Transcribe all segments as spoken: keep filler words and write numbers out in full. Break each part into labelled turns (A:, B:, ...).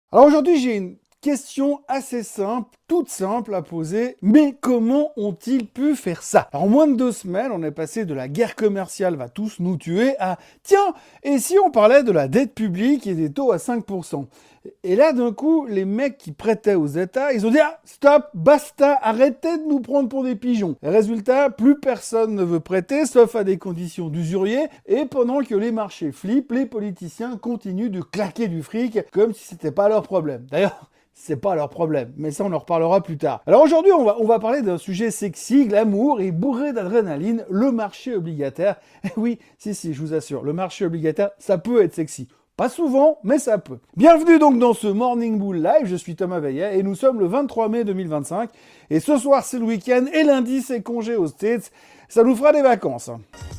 A: Alors aujourd'hui, j'ai une question assez simple, toute simple à poser, mais comment ont-ils pu faire ça? Alors, en moins de deux semaines, on est passé de la guerre commerciale va tous nous tuer à tiens, et si on parlait de la dette publique et des taux à cinq pour cent? Et là, d'un coup, les mecs qui prêtaient aux États, ils ont dit « Ah, stop, basta, arrêtez de nous prendre pour des pigeons !» Résultat, plus personne ne veut prêter, sauf à des conditions d'usurier, et pendant que les marchés flippent, les politiciens continuent de claquer du fric comme si c'était pas leur problème. D'ailleurs, c'est pas leur problème, mais ça on en reparlera plus tard. Alors aujourd'hui, on va, on va parler d'un sujet sexy, glamour et bourré d'adrénaline, le marché obligataire. Et oui, si, si, je vous assure, le marché obligataire, ça peut être sexy. Pas souvent, mais ça peut. Bienvenue donc dans ce Morning Bull Live, je suis Thomas Veillet et nous sommes le vingt-trois mai deux mille vingt-cinq. Et ce soir c'est le week-end et lundi c'est congé aux States, ça nous fera des vacances.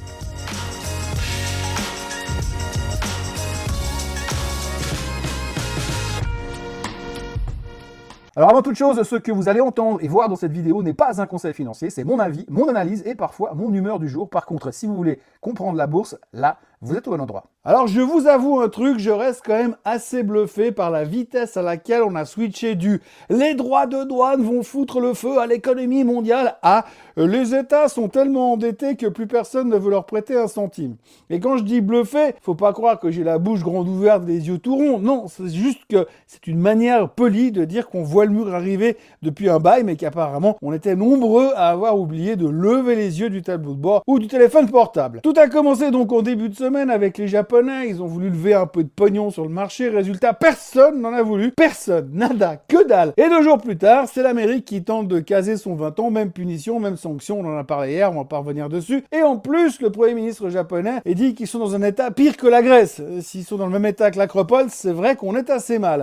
A: Alors avant toute chose, ce que vous allez entendre et voir dans cette vidéo n'est pas un conseil financier, c'est mon avis, mon analyse et parfois mon humeur du jour. Par contre, si vous voulez comprendre la bourse, là, vous êtes au bon endroit. Alors je vous avoue un truc, je reste quand même assez bluffé par la vitesse à laquelle on a switché du « les droits de douane vont foutre le feu à l'économie mondiale » à « les États sont tellement endettés que plus personne ne veut leur prêter un centime ». Et quand je dis bluffé, faut pas croire que j'ai la bouche grande ouverte, les yeux tout ronds, non, c'est juste que c'est une manière polie de dire qu'on voit le mur arriver depuis un bail, mais qu'apparemment on était nombreux à avoir oublié de lever les yeux du tableau de bord ou du téléphone portable. Tout a commencé donc en début de semaine avec les Japonais, ils ont voulu lever un peu de pognon sur le marché, résultat personne n'en a voulu, personne, nada, que dalle. Et deux jours plus tard, c'est l'Amérique qui tente de caser son vingt ans, même punition, même sanction, on en a parlé hier, on va pas revenir dessus. Et en plus, le Premier ministre japonais a dit qu'ils sont dans un état pire que la Grèce. S'ils sont dans le même état que l'Acropole, c'est vrai qu'on est assez mal.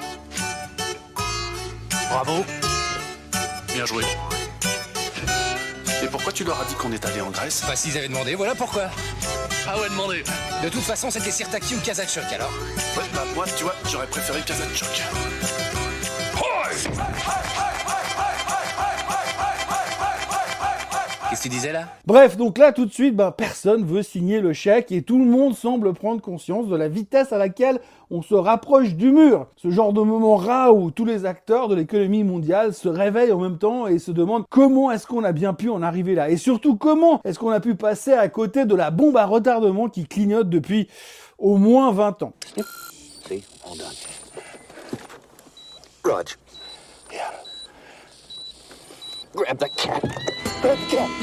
B: Bravo. Bien joué. Et pourquoi tu leur as dit qu'on est allé en Grèce?
C: Bah s'ils avaient demandé, voilà pourquoi.
B: Ah ouais, demandé.
C: De toute façon, c'était Sirtaki ou Kazakchok alors.
B: Ouais, bah moi, tu vois, j'aurais préféré Kazakchok.
C: Qu'est-ce que tu disais là?
A: Bref, donc là tout de suite, ben, personne veut signer le chèque et tout le monde semble prendre conscience de la vitesse à laquelle on se rapproche du mur. Ce genre de moment rare où tous les acteurs de l'économie mondiale se réveillent en même temps et se demandent comment est-ce qu'on a bien pu en arriver là. Et surtout comment est-ce qu'on a pu passer à côté de la bombe à retardement qui clignote depuis au moins vingt ans.
D: See, all done. Raj. Yeah. Grab that cat. Grab the cat.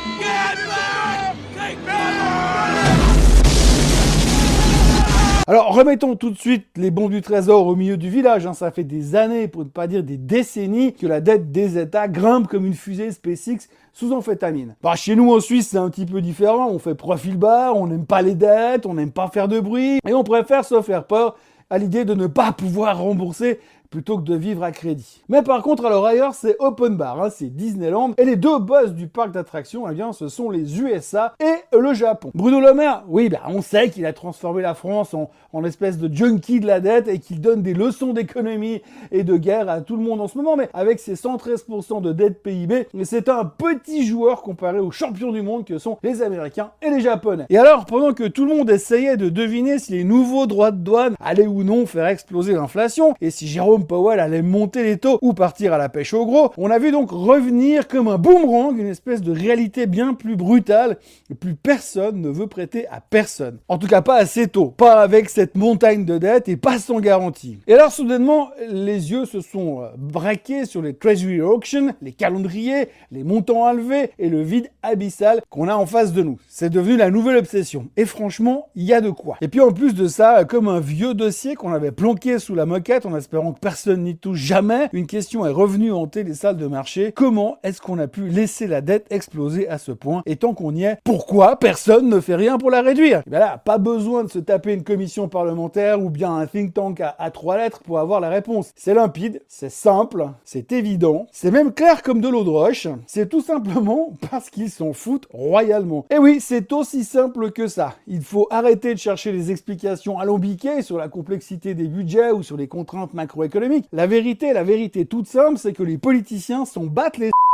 A: Alors remettons tout de suite les bons du trésor au milieu du village, hein. Ça fait des années, pour ne pas dire des décennies, que la dette des États grimpe comme une fusée SpaceX sous amphétamine. Bah, chez nous en Suisse c'est un petit peu différent, on fait profil bas, on n'aime pas les dettes, on n'aime pas faire de bruit, et on préfère se faire peur à l'idée de ne pas pouvoir rembourser plutôt que de vivre à crédit. Mais par contre, alors ailleurs, c'est open bar, hein, c'est Disneyland, et les deux boss du parc d'attractions, eh bien, ce sont les U S A et le Japon. Bruno Le Maire, oui, bah, on sait qu'il a transformé la France en, en espèce de junkie de la dette et qu'il donne des leçons d'économie et de guerre à tout le monde en ce moment, mais avec ses cent treize pour cent de dette P I B, c'est un petit joueur comparé aux champions du monde que sont les Américains et les Japonais. Et alors, pendant que tout le monde essayait de deviner si les nouveaux droits de douane allaient ou non faire exploser l'inflation, et si Jérôme Powell allait monter les taux ou partir à la pêche au gros, on a vu donc revenir comme un boomerang une espèce de réalité bien plus brutale, et plus personne ne veut prêter à personne. En tout cas pas assez tôt, pas avec cette montagne de dettes et pas sans garantie. Et alors soudainement, les yeux se sont braqués sur les Treasury Auctions, les calendriers, les montants à lever et le vide abyssal qu'on a en face de nous. C'est devenu la nouvelle obsession. Et franchement, il y a de quoi. Et puis en plus de ça, comme un vieux dossier qu'on avait planqué sous la moquette en espérant que personne n'y touche jamais, une question est revenue hanter les salles de marché. Comment est-ce qu'on a pu laisser la dette exploser à ce point? Et tant qu'on y est, pourquoi personne ne fait rien pour la réduire? Et bien là, pas besoin de se taper une commission parlementaire ou bien un think tank à, à trois lettres pour avoir la réponse. C'est limpide, c'est simple, c'est évident, c'est même clair comme de l'eau de roche. C'est tout simplement parce qu'ils s'en foutent royalement. Et oui, c'est aussi simple que ça. Il faut arrêter de chercher des explications alambiquées sur la complexité des budgets ou sur les contraintes macroéconomiques. La vérité, la vérité toute simple, c'est que les politiciens s'en battent les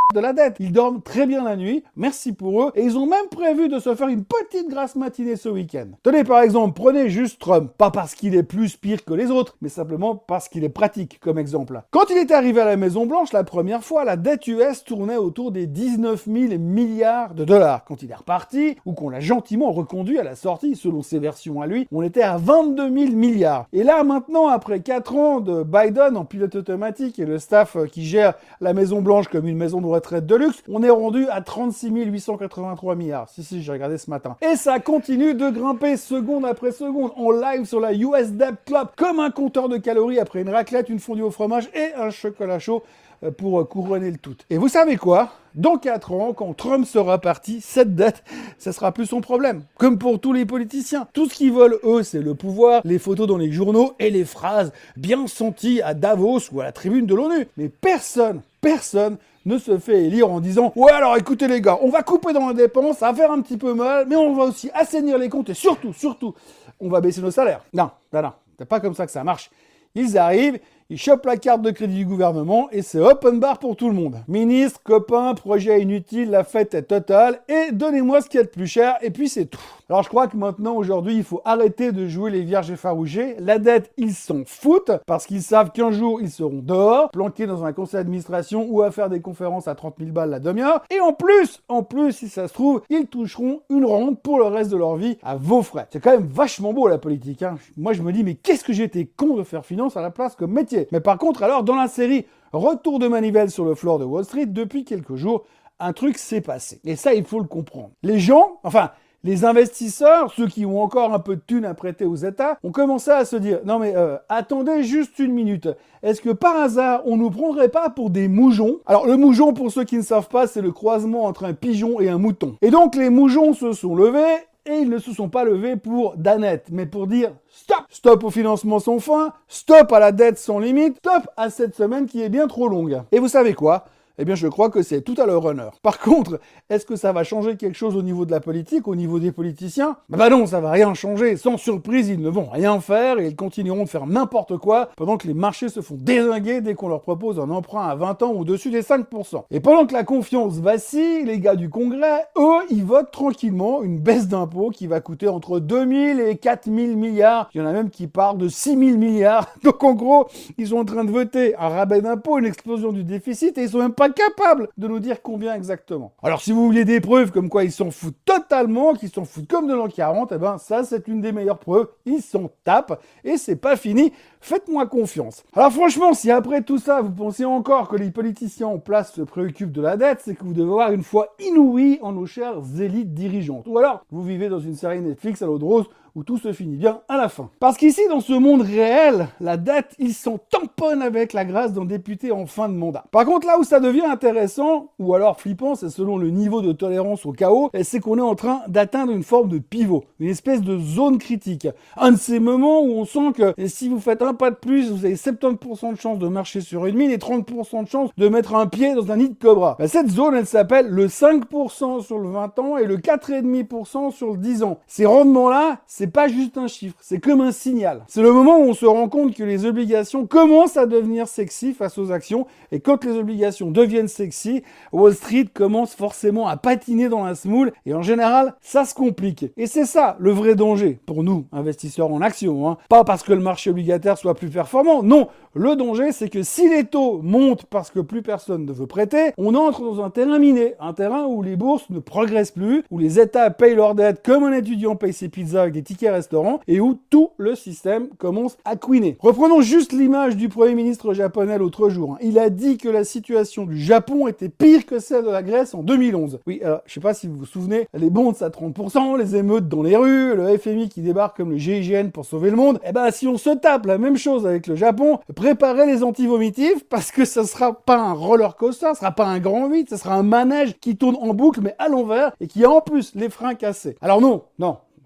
A: de la dette. Ils dorment très bien la nuit, merci pour eux, et ils ont même prévu de se faire une petite grasse matinée ce week-end. Tenez par exemple, prenez juste Trump, pas parce qu'il est plus pire que les autres, mais simplement parce qu'il est pratique comme exemple. Quand il est arrivé à la Maison Blanche la première fois, la dette U S tournait autour des dix-neuf mille milliards de dollars. Quand il est reparti, ou qu'on l'a gentiment reconduit à la sortie, selon ses versions à lui, on était à vingt-deux mille milliards. Et là maintenant, après quatre ans de Biden en pilote automatique et le staff qui gère la Maison Blanche comme une maison de retraite de luxe, on est rendu à trente-six mille huit cent quatre-vingt-trois milliards. Si, si, j'ai regardé ce matin. Et ça continue de grimper seconde après seconde, en live sur la U S Debt Club, comme un compteur de calories après une raclette, une fondue au fromage et un chocolat chaud pour couronner le tout. Et vous savez quoi ? Dans quatre ans, quand Trump sera parti, cette dette, ça sera plus son problème. Comme pour tous les politiciens. Tout ce qu'ils veulent, eux, c'est le pouvoir, les photos dans les journaux et les phrases bien senties à Davos ou à la tribune de l'ONU. Mais personne, personne ne se fait élire en disant « Ouais, alors écoutez les gars, on va couper dans les dépenses, ça va faire un petit peu mal, mais on va aussi assainir les comptes et surtout, surtout, on va baisser nos salaires. » Non, non, non, c'est pas comme ça que ça marche. Ils arrivent, ils chopent la carte de crédit du gouvernement et c'est open bar pour tout le monde. Ministre, copain, projet inutile, la fête est totale et donnez-moi ce qu'il y a de plus cher et puis c'est tout. Alors je crois que maintenant, aujourd'hui, il faut arrêter de jouer les vierges effarouchées. La dette, ils s'en foutent parce qu'ils savent qu'un jour, ils seront dehors, planqués dans un conseil d'administration ou à faire des conférences à trente mille balles la demi-heure. Et en plus, en plus, si ça se trouve, ils toucheront une rente pour le reste de leur vie à vos frais. C'est quand même vachement beau la politique, hein. Moi, je me dis, mais qu'est-ce que j'étais con de faire finance à la place comme métier. Mais par contre, alors, dans la série Retour de manivelle sur le floor de Wall Street, depuis quelques jours, un truc s'est passé. Et ça, il faut le comprendre. Les gens, enfin... les investisseurs, ceux qui ont encore un peu de thunes à prêter aux États, ont commencé à se dire « Non mais euh, attendez juste une minute, est-ce que par hasard on nous prendrait pas pour des moujons ?» Alors le moujon, pour ceux qui ne savent pas, c'est le croisement entre un pigeon et un mouton. Et donc les moujons se sont levés, et ils ne se sont pas levés pour Danette, mais pour dire « Stop !» Stop au financement sans fin, stop à la dette sans limite, stop à cette semaine qui est bien trop longue. Et vous savez quoi ? Eh bien, je crois que c'est tout à leur honneur. Par contre, est-ce que ça va changer quelque chose au niveau de la politique, au niveau des politiciens ? Bah, bah non, ça va rien changer. Sans surprise, ils ne vont rien faire et ils continueront de faire n'importe quoi pendant que les marchés se font dézinguer dès qu'on leur propose un emprunt à vingt ans au-dessus des cinq pour cent. Et pendant que la confiance vacille, les gars du Congrès, eux, ils votent tranquillement une baisse d'impôts qui va coûter entre deux mille et quatre mille milliards. Il y en a même qui parlent de six mille milliards. Donc en gros, ils sont en train de voter un rabais d'impôts, une explosion du déficit et ils sont même pas capables de nous dire combien exactement. Alors si vous vouliez des preuves comme quoi ils s'en foutent totalement, qu'ils s'en foutent comme de l'an quarante, eh ben ça c'est une des meilleures preuves, ils s'en tapent et c'est pas fini, faites-moi confiance. Alors franchement, si après tout ça vous pensez encore que les politiciens en place se préoccupent de la dette, c'est que vous devez avoir une foi inouïe en nos chères élites dirigeantes. Ou alors vous vivez dans une série Netflix à l'eau de rose où tout se finit bien à la fin. Parce qu'ici, dans ce monde réel, la dette, ils s'en tamponnent avec la grâce d'un député en fin de mandat. Par contre, là où ça devient intéressant, ou alors flippant, c'est selon le niveau de tolérance au chaos, c'est qu'on est en train d'atteindre une forme de pivot, une espèce de zone critique. Un de ces moments où on sent que si vous faites un pas de plus, vous avez soixante-dix pour cent de chance de marcher sur une mine et trente pour cent de chance de mettre un pied dans un nid de cobra. Ben, cette zone, elle s'appelle le cinq pour cent sur le vingt ans et le quatre virgule cinq pour cent sur le dix ans. Ces rendements-là, c'est pas juste un chiffre, c'est comme un signal. C'est le moment où on se rend compte que les obligations commencent à devenir sexy face aux actions, et quand les obligations deviennent sexy, Wall Street commence forcément à patiner dans la semoule, et en général, ça se complique. Et c'est ça le vrai danger pour nous, investisseurs en actions, hein. Pas parce que le marché obligataire soit plus performant, non. Le danger, c'est que si les taux montent parce que plus personne ne veut prêter, on entre dans un terrain miné, un terrain où les bourses ne progressent plus, où les États payent leurs dettes comme un étudiant paye ses pizzas avec des tickets restaurants, et où tout le système commence à couiner. Reprenons juste l'image du Premier ministre japonais l'autre jour. Il a dit que la situation du Japon était pire que celle de la Grèce en deux mille onze. Oui, alors, je sais pas si vous vous souvenez, les bonds à trente pour cent, les émeutes dans les rues, le F M I qui débarque comme le G I G N pour sauver le monde. Eh ben, si on se tape la même chose avec le Japon, préparez les anti-vomitifs parce que ça sera pas un roller coaster, ça sera pas un grand huit, ça sera un manège qui tourne en boucle mais à l'envers et qui a en plus les freins cassés. Alors non, non.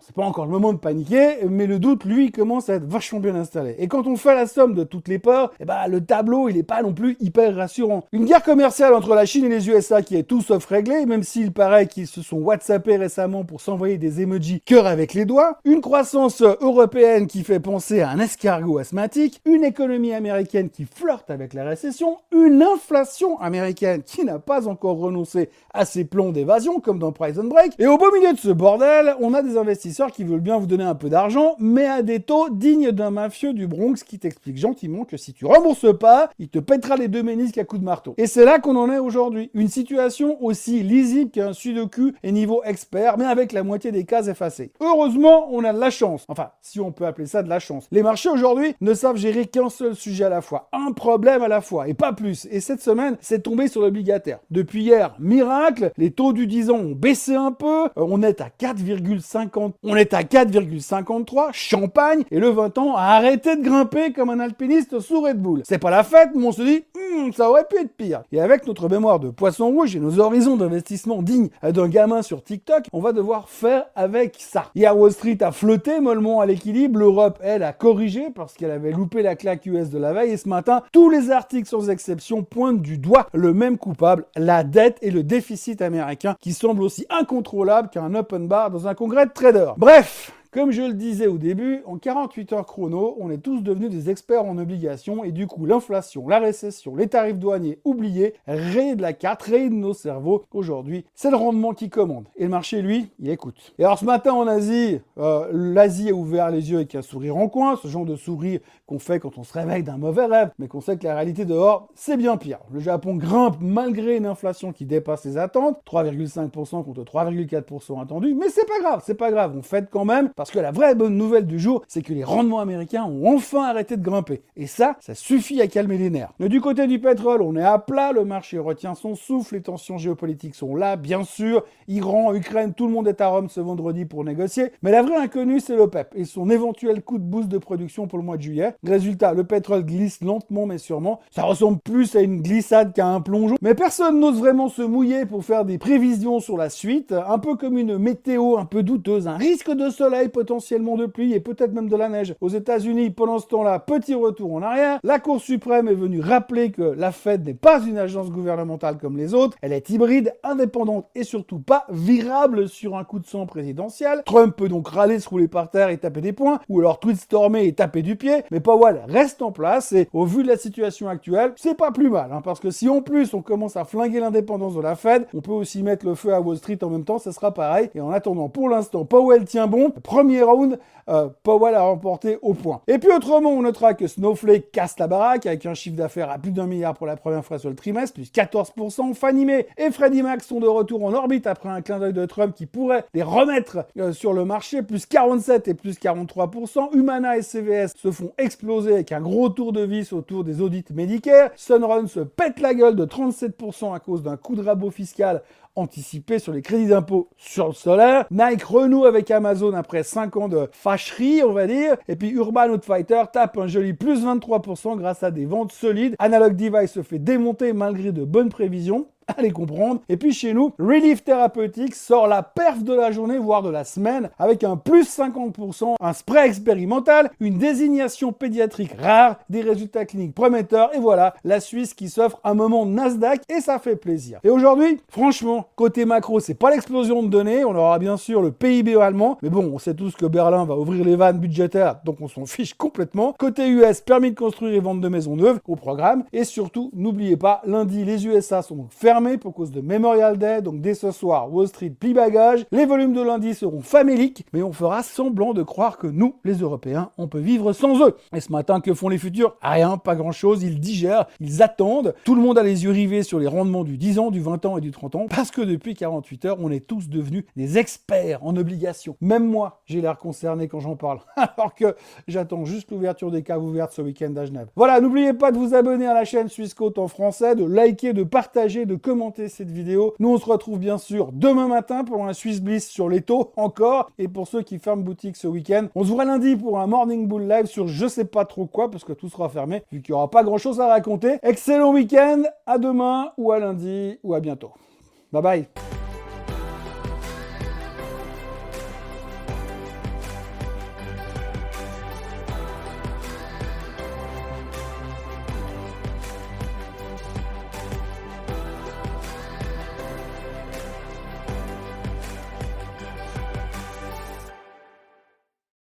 A: c'est pas encore le moment de paniquer, mais le doute, lui, commence à être vachement bien installé. Et quand on fait la somme de toutes les peurs, eh ben, le tableau, il est pas non plus hyper rassurant. Une guerre commerciale entre la Chine et les U S A qui est tout sauf réglée, même s'il paraît qu'ils se sont whatsappés récemment pour s'envoyer des emojis cœur avec les doigts, une croissance européenne qui fait penser à un escargot asthmatique, une économie américaine qui flirte avec la récession, une inflation américaine qui n'a pas encore renoncé à ses plans d'évasion, comme dans Prison Break, et au beau milieu de ce bordel, on a des investisseurs qui veulent bien vous donner un peu d'argent, mais à des taux dignes d'un mafieux du Bronx qui t'explique gentiment que si tu rembourses pas, il te pètera les deux ménisques à coups de marteau. Et c'est là qu'on en est aujourd'hui. Une situation aussi lisible qu'un sudoku et niveau expert, mais avec la moitié des cases effacées. Heureusement, on a de la chance. Enfin, si on peut appeler ça de la chance. Les marchés aujourd'hui ne savent gérer qu'un seul sujet à la fois. Un problème à la fois, et pas plus. Et cette semaine, c'est tombé sur l'obligataire. Depuis hier, miracle, les taux du dix ans ont baissé un peu. Euh, on est à quatre virgule cinquante. On est à quatre virgule cinquante-trois. Champagne. Et le vingt ans a arrêté de grimper comme un alpiniste sous Red Bull. C'est pas la fête, mais on se dit, hm, ça aurait pu être pire. Et avec notre mémoire de poisson rouge et nos horizons d'investissement dignes d'un gamin sur TikTok, on va devoir faire avec ça. Hier, Wall Street a flotté mollement à l'équilibre. L'Europe, elle, a corrigé parce qu'elle avait loupé la claque U S de la veille. Et ce matin, tous les articles sans exception pointent du doigt le même coupable, la dette et le déficit américain qui semble aussi incontrôlable qu'un open bar dans un congrès de traders. Bref, comme je le disais au début, en quarante-huit heures chrono, on est tous devenus des experts en obligations et du coup l'inflation, la récession, les tarifs douaniers oubliés, rayés de la carte, rayés de nos cerveaux. Aujourd'hui, c'est le rendement qui commande. Et le marché, lui, il écoute. Et alors ce matin en Asie, euh, l'Asie a ouvert les yeux avec un sourire en coin, ce genre de sourire qu'on fait quand on se réveille d'un mauvais rêve, mais qu'on sait que la réalité dehors, c'est bien pire. Le Japon grimpe malgré une inflation qui dépasse les attentes, trois virgule cinq pour cent contre trois virgule quatre pour cent attendu, mais c'est pas grave, c'est pas grave, on fête quand même, parce que la vraie bonne nouvelle du jour, c'est que les rendements américains ont enfin arrêté de grimper. Et ça, ça suffit à calmer les nerfs. Mais du côté du pétrole, on est à plat, le marché retient son souffle, les tensions géopolitiques sont là, bien sûr, Iran, Ukraine, tout le monde est à Rome ce vendredi pour négocier, mais la vraie inconnue, c'est l'OPEP et son éventuel coup de boost de production pour le mois de juillet. Résultat, le pétrole glisse lentement mais sûrement, ça ressemble plus à une glissade qu'à un plongeon, mais personne n'ose vraiment se mouiller pour faire des prévisions sur la suite, un peu comme une météo un peu douteuse, un risque de soleil potentiellement de pluie et peut-être même de la neige. Aux États-Unis, pendant ce temps-là, petit retour en arrière, la Cour suprême est venue rappeler que la Fed n'est pas une agence gouvernementale comme les autres, elle est hybride, indépendante et surtout pas virable sur un coup de sang présidentiel. Trump peut donc râler, se rouler par terre et taper des poings, ou alors tweetstormer et taper du pied, mais Powell reste en place et au vu de la situation actuelle, c'est pas plus mal, hein, parce que si en plus on commence à flinguer l'indépendance de la Fed, on peut aussi mettre le feu à Wall Street en même temps, ça sera pareil. Et en attendant, pour l'instant, Powell tient bon, premier round, Euh, Powell a remporté au point. Et puis autrement, on notera que Snowflake casse la baraque avec un chiffre d'affaires à plus d'un milliard pour la première fois sur le trimestre, plus quatorze pour cent. Fannie Mae et Freddie Mac sont de retour en orbite après un clin d'œil de Trump qui pourrait les remettre euh, sur le marché, plus quarante-sept et plus quarante-trois pour cent. Humana et C V S se font exploser avec un gros tour de vis autour des audits Medicare. Sunrun se pète la gueule de trente-sept pour cent à cause d'un coup de rabot fiscal anticipé sur les crédits d'impôt sur le solaire. Nike renoue avec Amazon après cinq ans de fâcherie, on va dire. Et puis Urban Outfitter tape un joli plus vingt-trois pour cent grâce à des ventes solides. Analog Device se fait démonter malgré de bonnes prévisions. Allez comprendre. Et puis chez nous, Relief Therapeutics sort la perf de la journée, voire de la semaine, avec un plus cinquante pour cent, un spray expérimental, une désignation pédiatrique rare, des résultats cliniques prometteurs, et voilà, la Suisse qui s'offre un moment Nasdaq, et ça fait plaisir. Et aujourd'hui, franchement, côté macro, c'est pas l'explosion de données, on aura bien sûr le P I B allemand, mais bon, on sait tous que Berlin va ouvrir les vannes budgétaires, donc on s'en fiche complètement. Côté U S, permis de construire et vendre de maisons neuves au programme, et surtout, n'oubliez pas, lundi, les U S A sont donc fermés pour cause de Memorial Day, donc dès ce soir, Wall Street plie bagage. Les volumes de lundi seront faméliques, mais on fera semblant de croire que nous, les Européens, on peut vivre sans eux. Et ce matin, que font les futurs? Rien, pas grand-chose, ils digèrent, ils attendent. Tout le monde a les yeux rivés sur les rendements du dix ans, du vingt ans et du trente ans, parce que depuis quarante-huit heures, on est tous devenus des experts en obligations. Même moi, j'ai l'air concerné quand j'en parle, alors que j'attends juste l'ouverture des caves ouvertes ce week-end à Genève. Voilà, n'oubliez pas de vous abonner à la chaîne Suisse Côte en français, de liker, de partager, de commenter cette vidéo. Nous, on se retrouve bien sûr demain matin pour un Swiss Bliss sur les taux, encore. Et pour ceux qui ferment boutique ce week-end, on se voit lundi pour un Morning Bull Live sur je sais pas trop quoi, parce que tout sera fermé, vu qu'il n'y aura pas grand-chose à raconter. Excellent week-end, à demain, ou à lundi, ou à bientôt. Bye bye.